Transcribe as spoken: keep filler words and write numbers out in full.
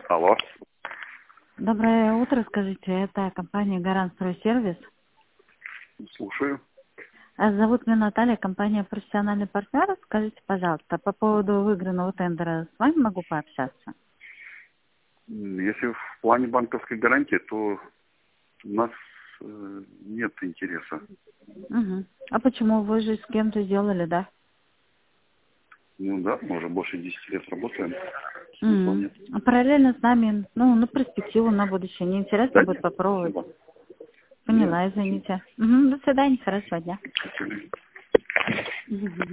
Алло. Доброе утро, скажите, это компания «Гарант Стройсервис». Слушаю. А Зовут меня Наталья, компания «Профессиональный партнер». Скажите, пожалуйста, по поводу выигранного тендера с вами могу пообщаться? Если в плане банковской гарантии, то у нас э, нет интереса. Угу. А почему? Вы же с кем-то сделали, да? Ну да, мы уже больше десяти лет работаем. Смысла Угу. нет. А параллельно с нами, ну, на перспективу, на будущее. Неинтересно Да будет нет, попробовать? спасибо. Нет, Поняла, спасибо. извините. Угу. До свидания, хорошего дня. До свидания. Мгм.